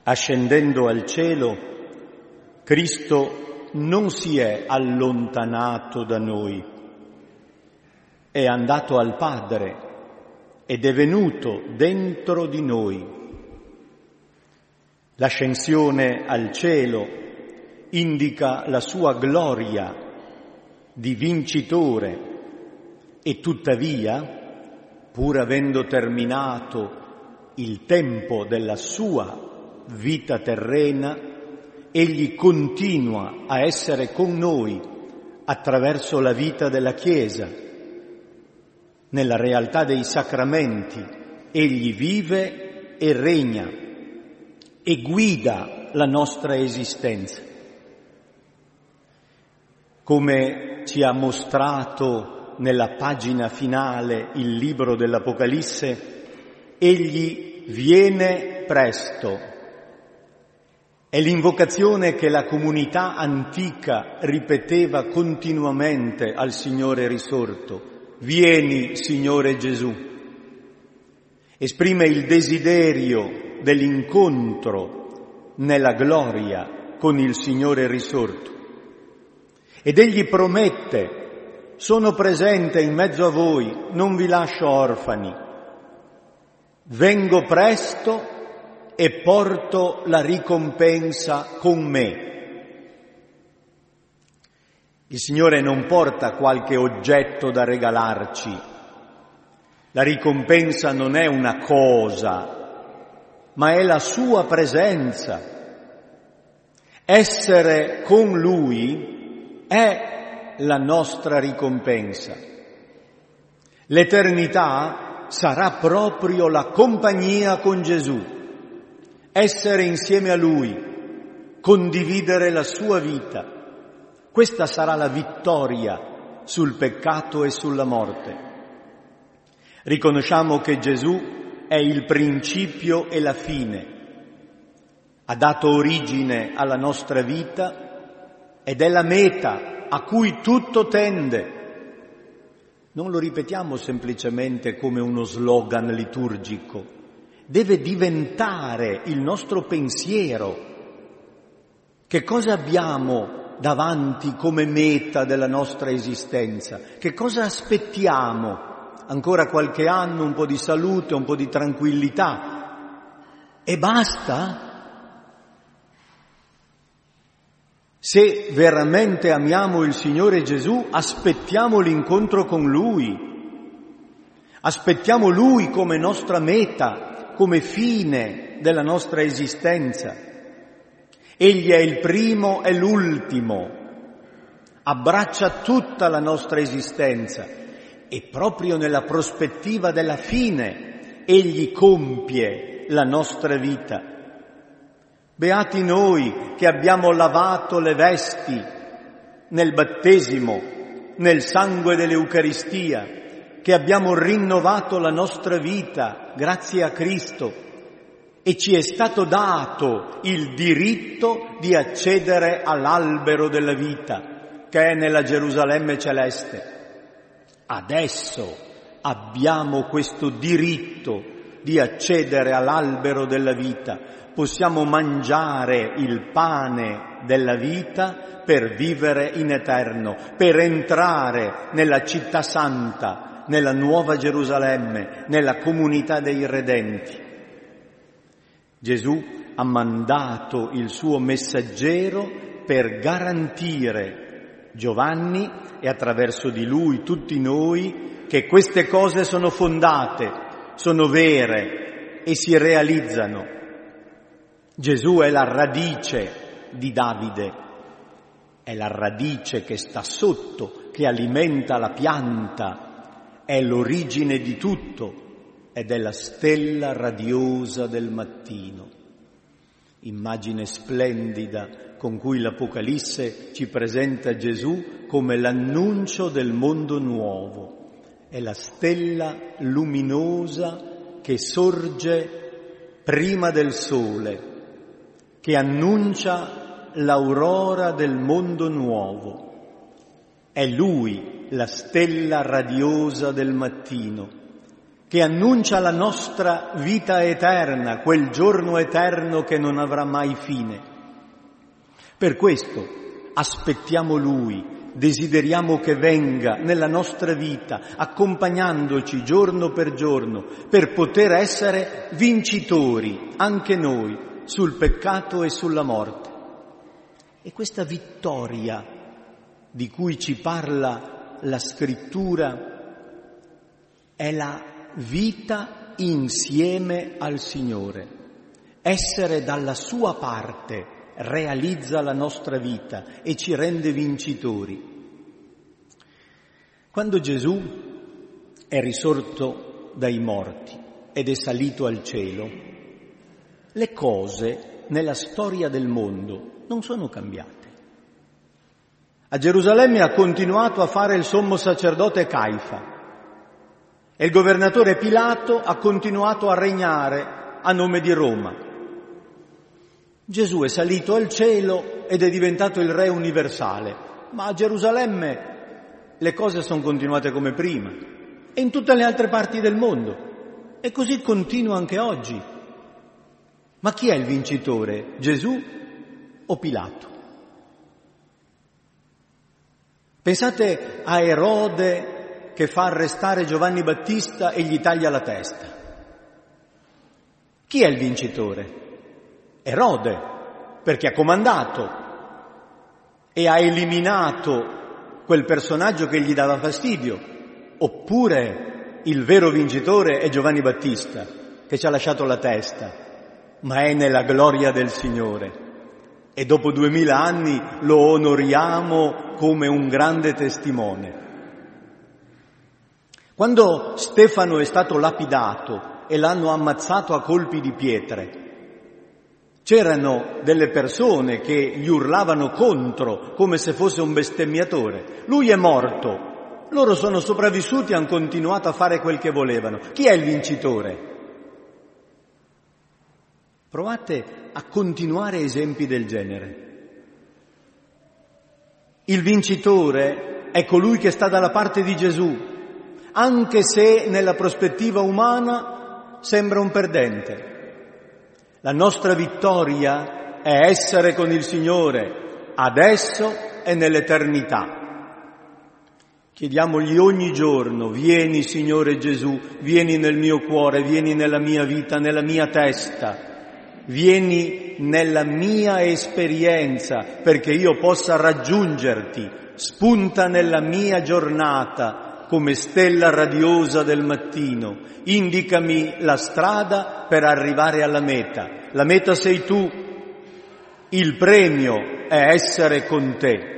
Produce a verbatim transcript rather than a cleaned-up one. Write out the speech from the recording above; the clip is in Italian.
Ascendendo al cielo, Cristo non si è allontanato da noi, è andato al Padre ed è venuto dentro di noi. L'ascensione al cielo indica la sua gloria di vincitore e tuttavia, pur avendo terminato il tempo della sua vita terrena, egli continua a essere con noi attraverso la vita della Chiesa. Nella realtà dei sacramenti egli vive e regna e guida la nostra esistenza. Come ci ha mostrato nella pagina finale il libro dell'Apocalisse, egli viene presto. È l'invocazione che la comunità antica ripeteva continuamente al Signore risorto: vieni, Signore Gesù. Esprime il desiderio dell'incontro nella gloria con il Signore risorto. Ed egli promette: sono presente in mezzo a voi, non vi lascio orfani. Vengo presto e porto la ricompensa con me. Il Signore non porta qualche oggetto da regalarci. La ricompensa non è una cosa, ma è la sua presenza. Essere con Lui è la nostra ricompensa. L'eternità sarà proprio la compagnia con Gesù. Essere insieme a Lui, condividere la sua vita. Questa sarà la vittoria sul peccato e sulla morte. Riconosciamo che Gesù è il principio e la fine. Ha dato origine alla nostra vita ed è la meta a cui tutto tende. Non lo ripetiamo semplicemente come uno slogan liturgico. Deve diventare il nostro pensiero. Che cosa abbiamo davanti come meta della nostra esistenza? Che cosa aspettiamo? Ancora qualche anno, un po' di salute, un po' di tranquillità. E basta? Se veramente amiamo il Signore Gesù, aspettiamo l'incontro con Lui. Aspettiamo Lui come nostra meta, come fine della nostra esistenza. Egli è il primo e l'ultimo, abbraccia tutta la nostra esistenza e proprio nella prospettiva della fine egli compie la nostra vita. Beati noi che abbiamo lavato le vesti nel battesimo, nel sangue dell'Eucaristia, che abbiamo rinnovato la nostra vita grazie a Cristo e ci è stato dato il diritto di accedere all'albero della vita che è nella Gerusalemme celeste. Adesso abbiamo questo diritto di accedere all'albero della vita. Possiamo mangiare il pane della vita per vivere in eterno, per entrare nella città santa, nella nuova Gerusalemme, nella comunità dei redenti. Gesù ha mandato il suo messaggero per garantire Giovanni e attraverso di lui tutti noi che queste cose sono fondate, sono vere e si realizzano. Gesù è la radice di Davide, è la radice che sta sotto, che alimenta la pianta, è l'origine di tutto ed è la stella radiosa del mattino. Immagine splendida con cui l'Apocalisse ci presenta Gesù come l'annuncio del mondo nuovo. È la stella luminosa che sorge prima del sole, che annuncia l'aurora del mondo nuovo. È Lui, la stella radiosa del mattino, che annuncia la nostra vita eterna, quel giorno eterno che non avrà mai fine. Per questo aspettiamo Lui, desideriamo che venga nella nostra vita, accompagnandoci giorno per giorno, per poter essere vincitori, anche noi, sul peccato e sulla morte. E questa vittoria di cui ci parla la Scrittura è la vita insieme al Signore. Essere dalla sua parte realizza la nostra vita e ci rende vincitori. Quando Gesù è risorto dai morti ed è salito al cielo, le cose nella storia del mondo non sono cambiate. A Gerusalemme ha continuato a fare il sommo sacerdote Caifa e il governatore Pilato ha continuato a regnare a nome di Roma. Gesù è salito al cielo ed è diventato il Re universale, ma a Gerusalemme le cose sono continuate come prima e in tutte le altre parti del mondo. E così continua anche oggi. Ma chi è il vincitore? Gesù o Pilato? Pensate a Erode che fa arrestare Giovanni Battista e gli taglia la testa. Chi è il vincitore? Erode, perché ha comandato e ha eliminato quel personaggio che gli dava fastidio. Oppure il vero vincitore è Giovanni Battista, che ci ha lasciato la testa, ma è nella gloria del Signore. E dopo duemila anni lo onoriamo come un grande testimone. Quando Stefano è stato lapidato e l'hanno ammazzato a colpi di pietre, c'erano delle persone che gli urlavano contro come se fosse un bestemmiatore. Lui è morto, loro sono sopravvissuti e hanno continuato a fare quel che volevano. Chi è il vincitore? Provate a continuare esempi del genere. Il vincitore è colui che sta dalla parte di Gesù, anche se nella prospettiva umana sembra un perdente. La nostra vittoria è essere con il Signore, adesso e nell'eternità. Chiediamogli ogni giorno: vieni Signore Gesù, vieni nel mio cuore, vieni nella mia vita, nella mia testa, vieni nella mia esperienza perché io possa raggiungerti, spunta nella mia giornata come stella radiosa del mattino, indicami la strada per arrivare alla meta. La meta sei tu, il premio è essere con te.